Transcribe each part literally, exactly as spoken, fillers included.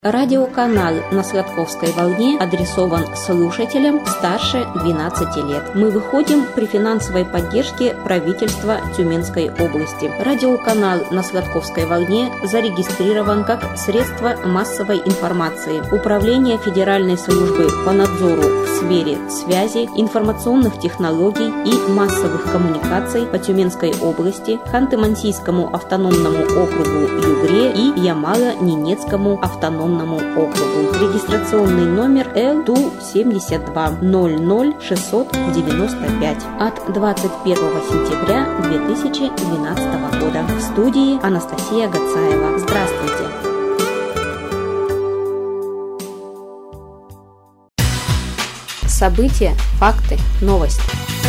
Радиоканал на Сладковской волне адресован слушателям старше двенадцати лет. Мы выходим при финансовой поддержке правительства Тюменской области. Радиоканал на Сладковской волне зарегистрирован как средство массовой информации. Управление Федеральной службы по надзору в сфере связи, информационных технологий и массовых коммуникаций по Тюменской области, Ханты-Мансийскому автономному округу Югре и Ямало-Ненецкому автономному округу. Регистрационный номер Л Ту семьдесят два ноль ноль шестьсот девяносто пять от двадцать первого сентября две тысячи двенадцатого года. В студии Анастасия Гацаева. Здравствуйте! События, факты, новости.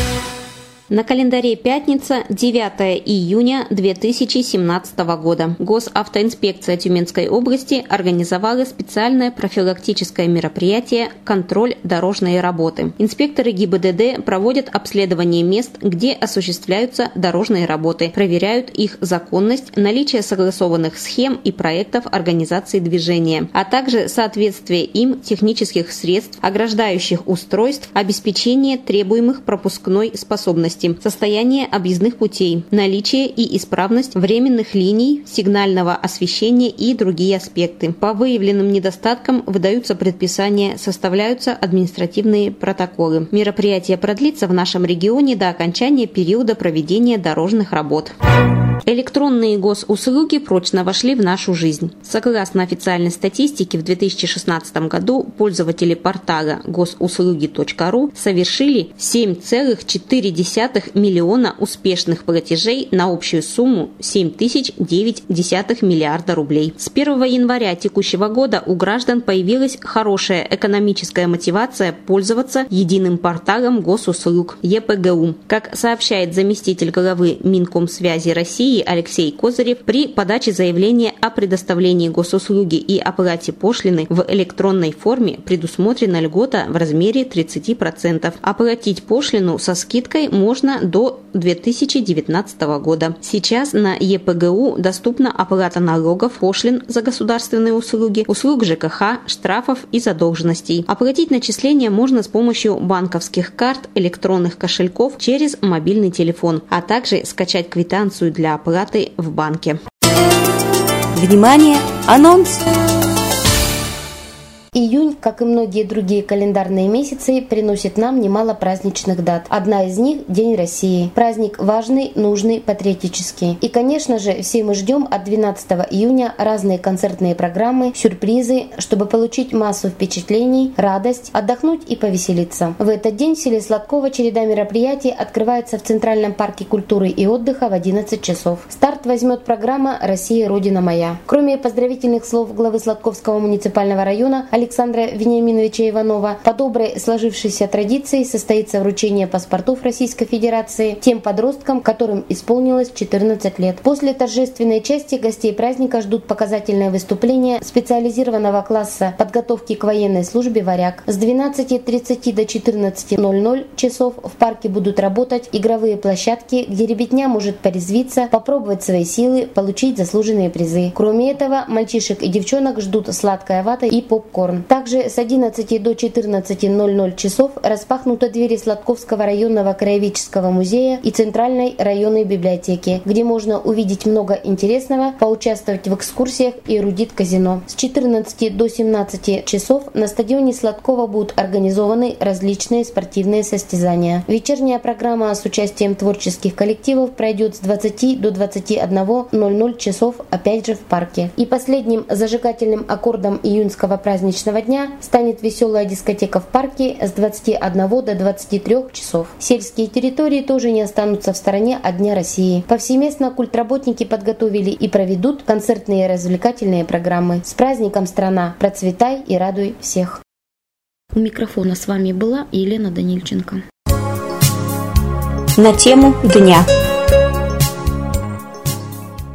На календаре пятница, девятое июня две тысячи семнадцатого года. Госавтоинспекция Тюменской области организовала специальное профилактическое мероприятие «Контроль дорожной работы». Инспекторы ГИБДД проводят обследование мест, где осуществляются дорожные работы, проверяют их законность, наличие согласованных схем и проектов организации движения, а также соответствие им технических средств, ограждающих устройств, обеспечение требуемых пропускной способности, состояние объездных путей, наличие и исправность временных линий, сигнального освещения и другие аспекты. По выявленным недостаткам выдаются предписания, составляются административные протоколы. Мероприятие продлится в нашем регионе до окончания периода проведения дорожных работ. Электронные госуслуги прочно вошли в нашу жизнь. Согласно официальной статистике, в две тысячи шестнадцатом году пользователи портала госуслуги точка ру совершили семь целых четыре десятых миллиона успешных платежей на общую сумму семь тысяч девять десятых миллиарда рублей. С первого января текущего года у граждан появилась хорошая экономическая мотивация пользоваться единым порталом госуслуг Е П Г У. Как сообщает заместитель главы Минкомсвязи России Алексей Козырев, при подаче заявления о предоставлении госуслуги и оплате пошлины в электронной форме предусмотрена льгота в размере тридцать процентов. Оплатить пошлину со скидкой можно до две тысячи девятнадцатого года. Сейчас на Е П Г У доступна оплата налогов, пошлин за государственные услуги, услуг Ж К Х, штрафов и задолженностей. Оплатить начисления можно с помощью банковских карт, электронных кошельков через мобильный телефон, а также скачать квитанцию для оплаты в банке. Внимание! Анонс! Июнь, как и многие другие календарные месяцы, приносит нам немало праздничных дат. Одна из них – День России. Праздник важный, нужный, патриотический. И, конечно же, все мы ждем от двенадцатого июня разные концертные программы, сюрпризы, чтобы получить массу впечатлений, радость, отдохнуть и повеселиться. В этот день в селе Сладково череда мероприятий открывается в Центральном парке культуры и отдыха в одиннадцать часов. Старт возьмет программа «Россия, Родина моя». Кроме поздравительных слов главы Сладковского муниципального района Александра Вениаминовича Иванова, по доброй сложившейся традиции состоится вручение паспортов Российской Федерации тем подросткам, которым исполнилось четырнадцать лет. После торжественной части гостей праздника ждут показательное выступление специализированного класса подготовки к военной службе «Варяг». С двенадцати тридцати до четырнадцати ноль-ноль часов в парке будут работать игровые площадки, где ребятня может порезвиться, попробовать свои силы, получить заслуженные призы. Кроме этого, мальчишек и девчонок ждут сладкая вата и попкорн. Также с одиннадцати до четырнадцати ноль-ноль часов распахнуты двери Сладковского районного краеведческого музея и Центральной районной библиотеки, где можно увидеть много интересного, поучаствовать в экскурсиях и эрудит-казино. С четырнадцати до семнадцати часов на стадионе Сладково будут организованы различные спортивные состязания. Вечерняя программа с участием творческих коллективов пройдет с двадцати до двадцати одного ноль-ноль часов, опять же в парке. И последним зажигательным аккордом июньского праздничного дня станет веселая дискотека в парке с двадцати одного до двадцати трёх часов. Сельские территории тоже не останутся в стороне от Дня России. Повсеместно культработники подготовили и проведут концертные и развлекательные программы. С праздником, страна! Процветай и радуй всех! У микрофона с вами была Елена Данильченко. На тему дня.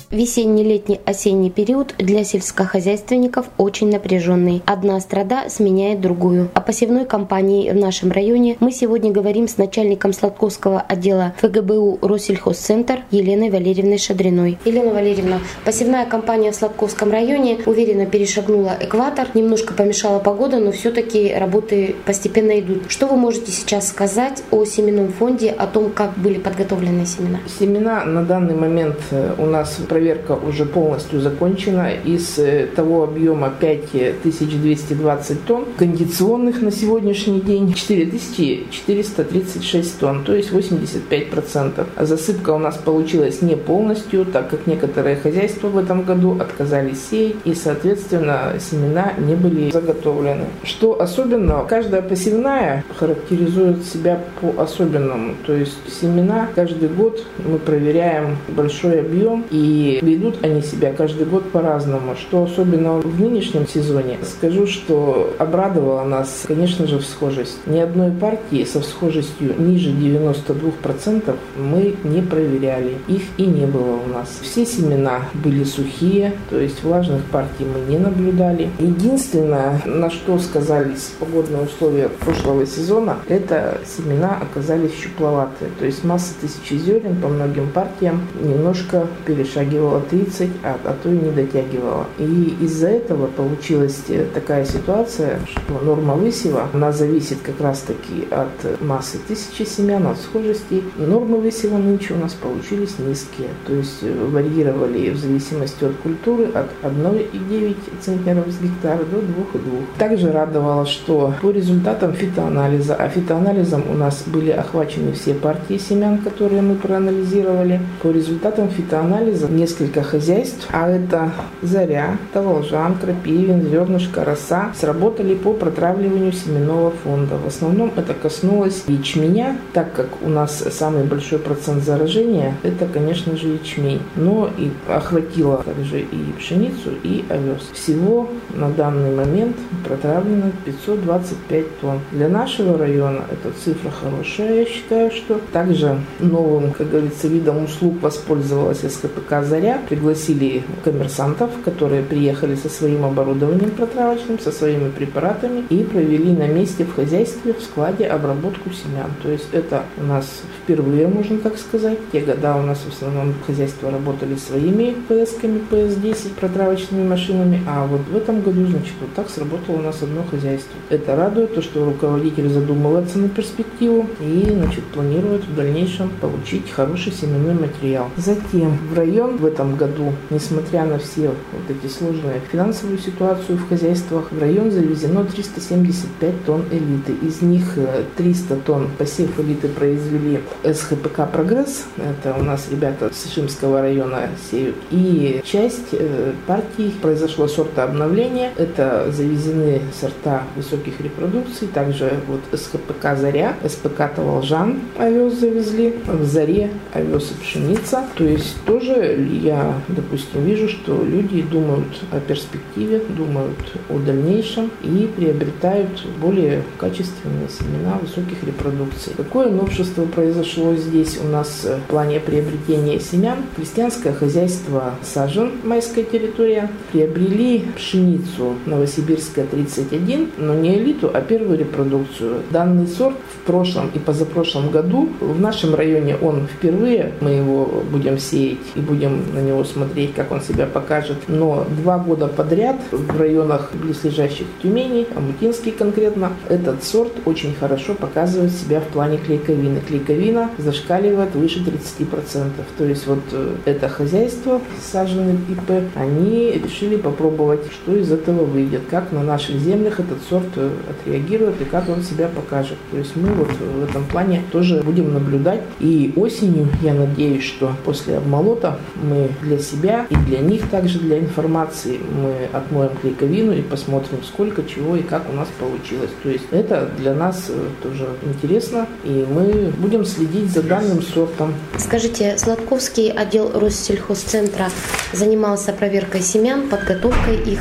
Весенний-летний осенний период для сельскохозяйственников очень напряженный. Одна страда сменяет другую. О посевной кампании в нашем районе мы сегодня говорим с начальником Сладковского отдела ФГБУ Россельхозцентр Еленой Валерьевной Шадриной. Елена Валерьевна, посевная кампания в Сладковском районе уверенно перешагнула экватор. Немножко помешала погода, но все-таки работы постепенно идут. Что вы можете сейчас сказать о семенном фонде, о том, как были подготовлены семена? Семена на данный момент у нас проверка уже полностью закончена. Из того объема пять тысяч двести двадцать тонн, кондиционных на сегодняшний день четыре тысячи четыреста тридцать шесть тонн, то есть восемьдесят пять процентов. Засыпка у нас получилась не полностью, так как некоторые хозяйства в этом году отказались сеять, и, соответственно, семена не были заготовлены. Что особенно, каждая посевная характеризует себя по-особенному, то есть семена каждый год мы проверяем большой объем, и ведут они себя каждый год по-разному. Что особенно в нынешнем сезоне, скажу, что обрадовала нас, конечно же, всхожесть. Ни одной партии со всхожестью ниже девяноста двух процентов мы не проверяли. Их и не было у нас. Все семена были сухие, то есть влажных партий мы не наблюдали. Единственное, на что сказались погодные условия прошлого сезона, это семена оказались щупловатые. То есть масса тысячи зерен по многим партиям немножко перешагивала тридцать, а, а то и не дотягивала. И из-за этого получилась такая ситуация, что норма высева, она зависит как раз-таки от массы тысячи семян, от схожести. Нормы высева нынче у нас получились низкие, то есть варьировали в зависимости от культуры от одного целого девяти десятых центнеров с гектара до двух целых двух десятых. Также радовало, что по результатам фитоанализа, а фитоанализом у нас были охвачены все партии семян, которые мы проанализировали, по результатам фитоанализа несколько хозяйств, а это Заря, Таволжан, Крапивин, Зернышко, Роса, сработали по протравливанию семенного фонда. В основном это коснулось ячменя, так как у нас самый большой процент заражения – это, конечно же, ячмень, но и охватило также и пшеницу, и овес. Всего на данный момент протравлено пятьсот двадцать пять тонн. Для нашего района эта цифра хорошая, я считаю, что также новым, как говорится, видом услуг воспользовалась СХПК «Заря». Пригласили коммерсантов, которые приехали со своим оборудованием протравочным, со своими препаратами и провели на месте в хозяйстве, в складе обработку семян. То есть это у нас впервые, можно так сказать. Те года у нас в основном хозяйства работали своими ПС-ками, пэ эс десять, протравочными машинами, а вот в этом году, значит, вот так сработало у нас одно хозяйство. Это радует, то, что руководитель задумывается на перспективу и, значит, планирует в дальнейшем получить хороший семенной материал. Затем в район в этом году, несмотря на все вот эти сложные финансовую ситуацию в хозяйствах, в район завезено триста семьдесят пять тонн элиты. Из них триста тонн посев элиты произвели СХПК «Прогресс». Это у нас ребята с Ишимского района сеют. И часть э, партий произошло сортообновление. Это завезены сорта высоких репродукций. Также вот СХПК «Заря», СПК «Таволжан» овес завезли. В «Заре» овес и пшеница. То есть тоже я, допустим, вижу, что люди думают о перспективе, думают о дальнейшем и приобретают более качественные семена высоких репродукций. Какое новшество произошло здесь у нас в плане приобретения семян? Крестьянское хозяйство «Сажен», майская территория, приобрели пшеницу Новосибирская тридцать один, но не элиту, а первую репродукцию. Данный сорт в прошлом и позапрошлом году в нашем районе он впервые, мы его будем сеять и будем на него смотреть, как он себя покажет. Но два года подряд в районах близлежащих Тюмени, Амутинский конкретно, этот сорт очень хорошо показывает себя в плане клейковины. Клейковина зашкаливает выше тридцати процентов. То есть вот это хозяйство, саженный ИП, они решили попробовать, что из этого выйдет, как на наших землях этот сорт отреагирует и как он себя покажет. То есть мы вот в этом плане тоже будем наблюдать. И осенью, я надеюсь, что после обмолота мы для себя и для них также для информации мы отмоем клейковину и посмотрим, сколько, чего и как у нас получилось. То есть это для нас тоже интересно, и мы будем следить за данным сортом. Скажите, Сладковский отдел Россельхозцентра занимался проверкой семян, подготовкой их.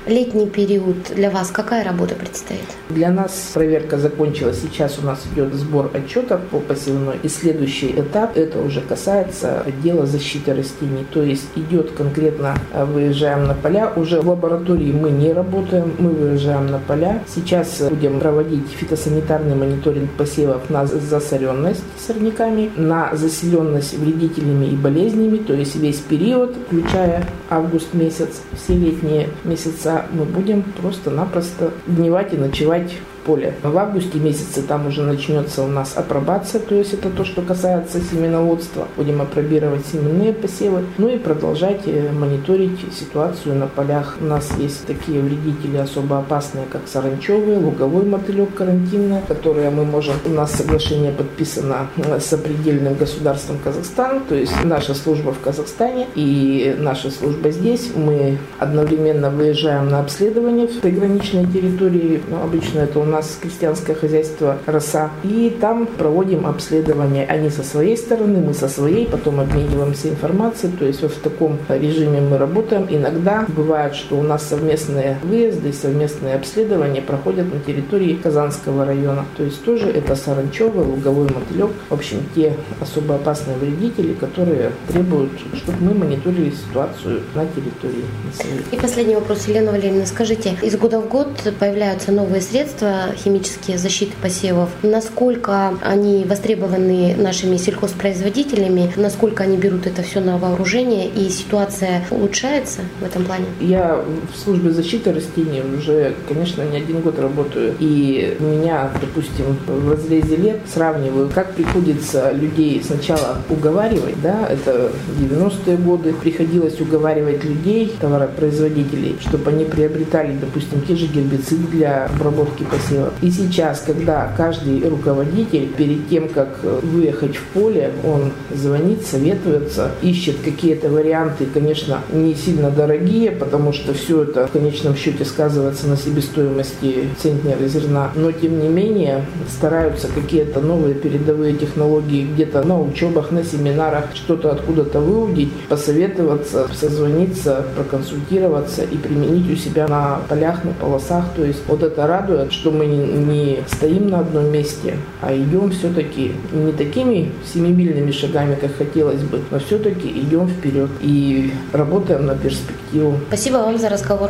Летний период для вас какая работа предстоит? Для нас проверка закончилась. Сейчас у нас идет сбор отчетов по посевной. И следующий этап, это уже касается отдела защиты растений. То есть идет конкретно, выезжаем на поля. Уже в лаборатории мы не работаем, мы выезжаем на поля. Сейчас будем проводить фитосанитарный мониторинг посевов на засоренность сорняками, на заселенность вредителями и болезнями. То есть весь период, включая август месяц, все летние месяца, мы будем просто-напросто дневать и ночевать в поле. В августе месяце там уже начнется у нас апробация, то есть это то, что касается семеноводства. Будем апробировать семенные посевы, ну и продолжать мониторить ситуацию на полях. У нас есть такие вредители особо опасные, как саранчевый, луговой мотылек карантинный, которые мы можем, у нас соглашение подписано с сопредельным государством Казахстана, то есть наша служба в Казахстане и наша служба здесь. Мы одновременно выезжаем на обследование в приграничной территории, ну, обычно это у нас нас крестьянское хозяйство «Роса». И там проводим обследование. Они со своей стороны, мы со своей, потом обмениваемся информацией. То есть вот в таком режиме мы работаем. Иногда бывает, что у нас совместные выезды, совместные обследования проходят на территории Казанского района. То есть тоже это саранчевый, луговой мотылек. В общем, те особо опасные вредители, которые требуют, чтобы мы мониторили ситуацию на территории. И последний вопрос, Елена Валерьевна. Скажите, из года в год появляются новые средства химические защиты посевов. Насколько они востребованы нашими сельхозпроизводителями, насколько они берут это все на вооружение, и ситуация улучшается в этом плане? Я в службе защиты растений уже, конечно, не один год работаю. И меня, допустим, в разрезе лет сравниваю, как приходится людей сначала уговаривать, да, это девяностые годы, приходилось уговаривать людей, товаропроизводителей, чтобы они приобретали, допустим, те же гербициды для обработки посевов. И сейчас, когда каждый руководитель перед тем, как выехать в поле, он звонит, советуется, ищет какие-то варианты, конечно, не сильно дорогие, потому что все это в конечном счете сказывается на себестоимости центнера зерна, но тем не менее стараются какие-то новые передовые технологии где-то на учебах, на семинарах, что-то откуда-то выудить, посоветоваться, созвониться, проконсультироваться и применить у себя на полях, на полосах. То есть вот это радует, что мы не стоим на одном месте, а идем все-таки не такими семимильными шагами, как хотелось бы, но все-таки идем вперед и работаем на перспективу. Спасибо вам за разговор.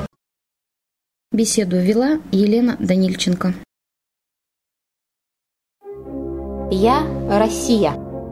Беседу вела Елена Данильченко. Я Россия.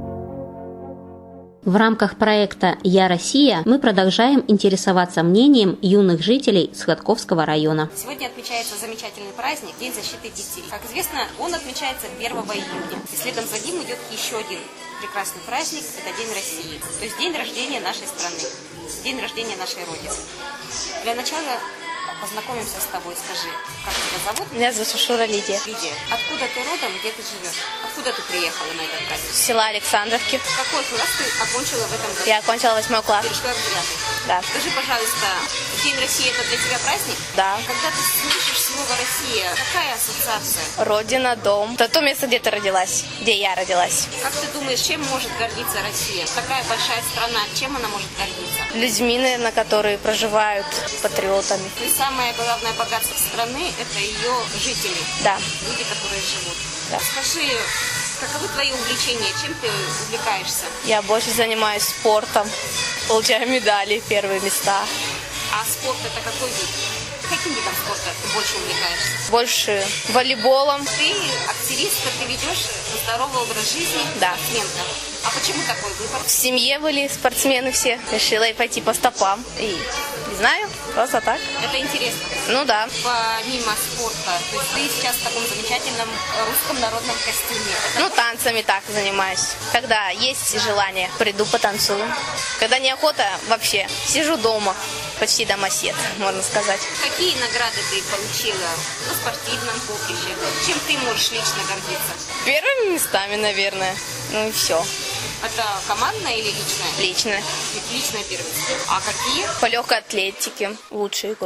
В рамках проекта «Я Россия» мы продолжаем интересоваться мнением юных жителей Сходковского района. Сегодня отмечается замечательный праздник – День защиты детей. Как известно, он отмечается первого июня. И следом за ним идет еще один прекрасный праздник – это День России. То есть день рождения нашей страны, день рождения нашей Родины. Для начала познакомимся с тобой. Скажи, как тебя зовут? Меня зовут Шура Лидия. Лидия. Откуда ты родом, где ты живешь? Откуда ты приехала на этот праздник? С села Александровки. Какой класс ты окончила в этом году? Я окончила восьмой класс. Перешла в девятый. Да. Скажи, пожалуйста, День России – это для тебя праздник? Да. Когда ты слышишь слово «Россия», какая ассоциация? Родина, дом. Это то место, где ты родилась, где я родилась. Как ты думаешь, чем может гордиться Россия? Такая большая страна, чем она может гордиться? Людьми, наверное, которые проживают, патриотами. И самое главное богатство страны – это ее жители. Да. Люди, которые живут. Да. Скажи, каковы твои увлечения? Чем ты увлекаешься? Я больше занимаюсь спортом, получаю медали, первые места. А спорт – это какой вид? Каким видом спорта ты больше увлекаешься? Больше волейболом. Ты активистка, ты ведешь здоровый образ жизни. Да. Спортсменка. А почему такой выбор? В семье были спортсмены все. Решила и пойти по стопам. И не знаю, просто так. Это интересно. Ну да. Помимо спорта, то есть ты сейчас в таком замечательном русском народном костюме. Это ну, танцами так занимаюсь. Когда есть желание, приду потанцую. Когда неохота, вообще сижу дома. Почти домосед, можно сказать. Какие награды ты получила на спортивном поприще? Чем ты можешь лично гордиться? Первыми местами, наверное. Ну и все. Это командное или личное? Личное. Личное первенство. А какие? По легкой атлетике лучший игрок.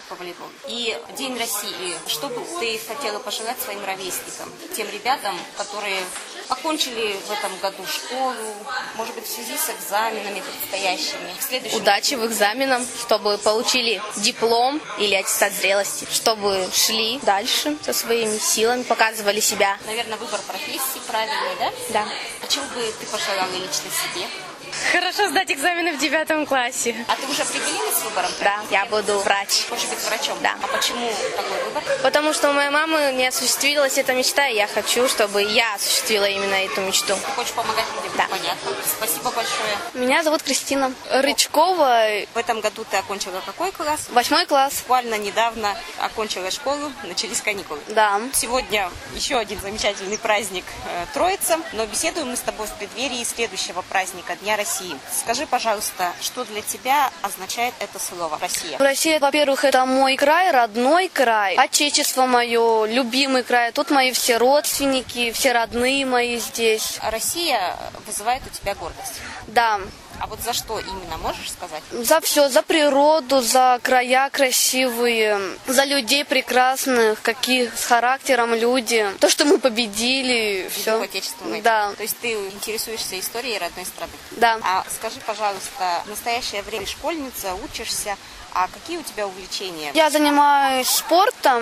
по волейболу. И День России. Что бы ты хотела пожелать своим ровесникам, тем ребятам, которые окончили в этом году школу, может быть, в связи с экзаменами предстоящими? В следующем... Удачи в экзаменах, чтобы получили диплом или аттестат зрелости, чтобы шли дальше со своими силами, показывали себя. Наверное, выбор профессии правильный, да? Да. А чего бы ты пожелала лично себе? Хорошо сдать экзамены в девятом классе. А ты уже определилась с выбором? Да, я буду врач. Хочешь быть врачом? Да. А почему такой выбор? Потому что у моей мамы не осуществилась эта мечта, и я хочу, чтобы я осуществила именно эту мечту. Ты хочешь помогать людям? Да. Понятно. Спасибо большое. Меня зовут Кристина Рычкова. В этом году ты окончила какой класс? Восьмой класс. Буквально недавно окончила школу, начались каникулы. Да. Сегодня еще один замечательный праздник э, Троица, но беседуем мы с тобой в преддверии следующего праздника Дня России. Скажи, пожалуйста, что для тебя означает это слово «Россия»? Россия, во-первых, это мой край, родной край, отечество мое, любимый край. Тут мои все родственники, все родные мои здесь. А Россия вызывает у тебя гордость? Да. А вот за что именно, можешь сказать? За все, за природу, за края красивые, за людей прекрасных, какие с характером люди. То, что мы победили, все. Отечественной. Да. То есть ты интересуешься историей родной страны? Да. А скажи, пожалуйста, в настоящее время школьница, учишься, а какие у тебя увлечения? Я занимаюсь спортом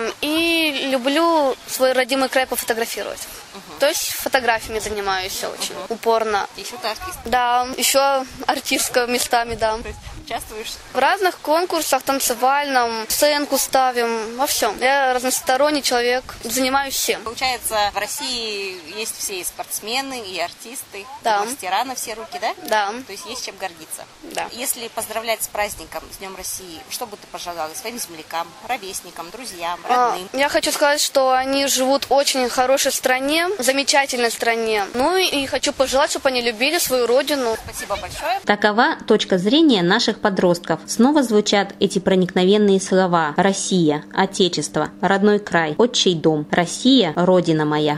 и люблю свой родимый край пофотографировать. Угу. То есть фотографиями занимаюсь очень угу. упорно. Еще ты артист? Да, еще артистка местами, да. То есть участвуешь? В разных конкурсах, танцевальном, сценку ставим, во всем. Я разносторонний человек, занимаюсь всем. Получается, в России есть все и спортсмены, и артисты, да. и мастера на все руки, да? Да. То есть есть чем гордиться. Да. Если поздравлять с праздником, с Днем России, что бы ты пожелала своим землякам, ровесникам, друзьям, родным? А, я хочу сказать, что они живут в очень хорошей стране, замечательной стране. Ну и хочу пожелать, чтобы они любили свою родину. Спасибо большое. Такова точка зрения наших подростков. Снова звучат эти проникновенные слова: Россия, Отечество, родной край, отчий дом, Россия, Родина моя.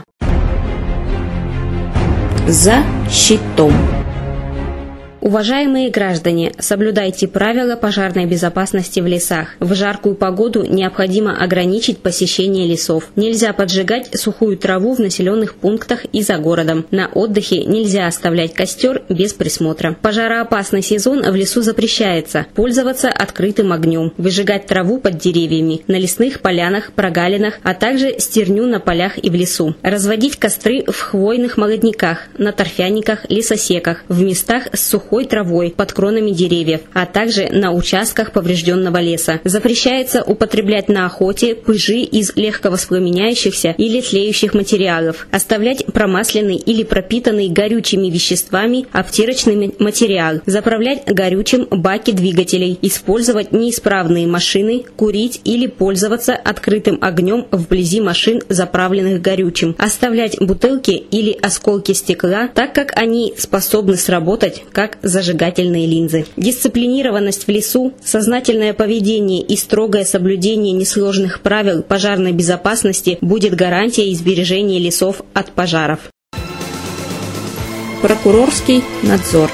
За щитом. Уважаемые граждане, соблюдайте правила пожарной безопасности в лесах. В жаркую погоду необходимо ограничить посещение лесов. Нельзя поджигать сухую траву в населенных пунктах и за городом. На отдыхе нельзя оставлять костер без присмотра. Пожароопасный сезон в лесу запрещается. Пользоваться открытым огнем. Выжигать траву под деревьями, на лесных полянах, прогалинах, а также стерню на полях и в лесу. Разводить костры в хвойных молодняках, на торфяниках, лесосеках, в местах с сухой травой под кронами деревьев, а также на участках поврежденного леса. Запрещается употреблять на охоте пыжи из легковоспламеняющихся или тлеющих материалов, оставлять промасленный или пропитанный горючими веществами обтирочный материал, заправлять горючим баки двигателей, использовать неисправные машины, курить или пользоваться открытым огнем вблизи машин, заправленных горючим, оставлять бутылки или осколки стекла, так как они способны сработать как зажигательные линзы. Дисциплинированность в лесу, сознательное поведение и строгое соблюдение несложных правил пожарной безопасности будет гарантией сбережения лесов от пожаров. Прокурорский надзор.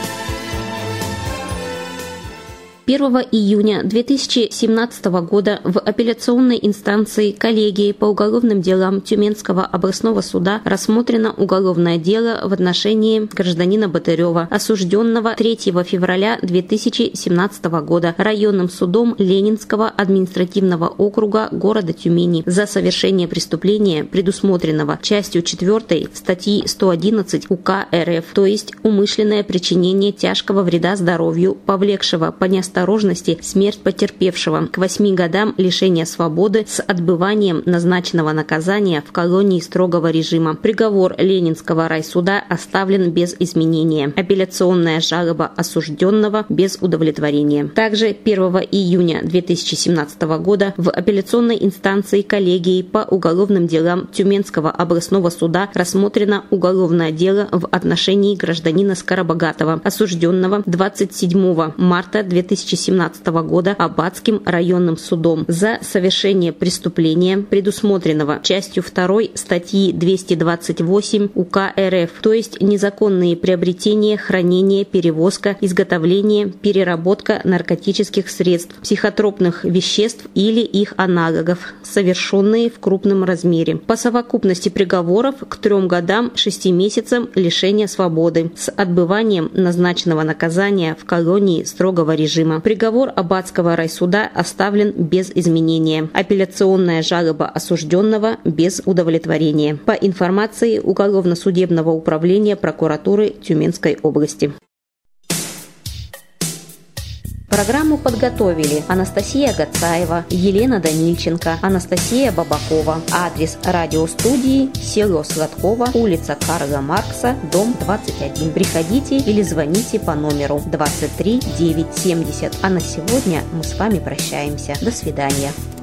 первого июня две тысячи семнадцатого года в апелляционной инстанции коллегии по уголовным делам Тюменского областного суда рассмотрено уголовное дело в отношении гражданина Батырева, осужденного третьего февраля две тысячи семнадцатого года районным судом Ленинского административного округа города Тюмени за совершение преступления, предусмотренного частью четвёртой статьи сто одиннадцать УК РФ, то есть умышленное причинение тяжкого вреда здоровью, повлекшего по неосторожности смерть потерпевшего, к восьми годам лишения свободы с отбыванием назначенного наказания в колонии строгого режима. Приговор Ленинского райсуда оставлен без изменения. Апелляционная жалоба осужденного без удовлетворения. Также первого июня две тысячи семнадцатого года в апелляционной инстанции коллегии по уголовным делам Тюменского областного суда рассмотрено уголовное дело в отношении гражданина Скоробогатова, осужденного двадцать седьмого марта две тысячи тысячи семнадцатого года Аббатским районным судом за совершение преступления, предусмотренного частью второй статьи двести двадцать восемь УК РФ, то есть незаконные приобретения, хранение, перевозка, изготовление, переработка наркотических средств, психотропных веществ или их аналогов, совершенные в крупном размере. По совокупности приговоров к трем годам шести месяцам лишения свободы с отбыванием назначенного наказания в колонии строгого режима. Приговор Аббатского райсуда оставлен без изменения. Апелляционная жалоба осужденного без удовлетворения. По информации Уголовно-судебного управления прокуратуры Тюменской области. Программу подготовили Анастасия Гацаева, Елена Данильченко, Анастасия Бабакова. Адрес радиостудии: село Сладково, улица Карла Маркса, дом двадцать один. Приходите или звоните по номеру двадцать три девятьсот семьдесят. А на сегодня мы с вами прощаемся. До свидания.